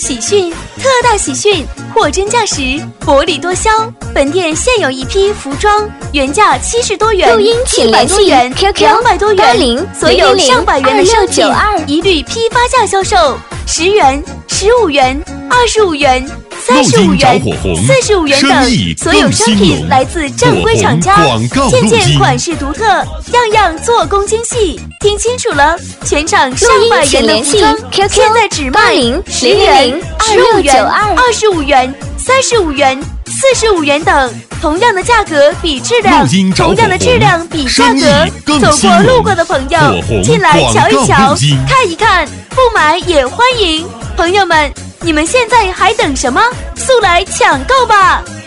喜讯！特大喜讯！货真价实，薄利多销。本店现有一批服装，原价70多元， 录音请联系 200多元，所有上百元的商品一律批发价销售，10元、15元、25元。35元、45元等，所有商品来自正规厂家，件件款式独特，样样做工精细。听清楚了，全场上百元的服装，现在只卖10元、15元、25元、35元、45元等，同样的价格比质量，同样的质量比价格。走过路过的朋友，进来瞧一瞧，看一看，不买也欢迎。朋友们，你们现在还等什么？速来抢购吧！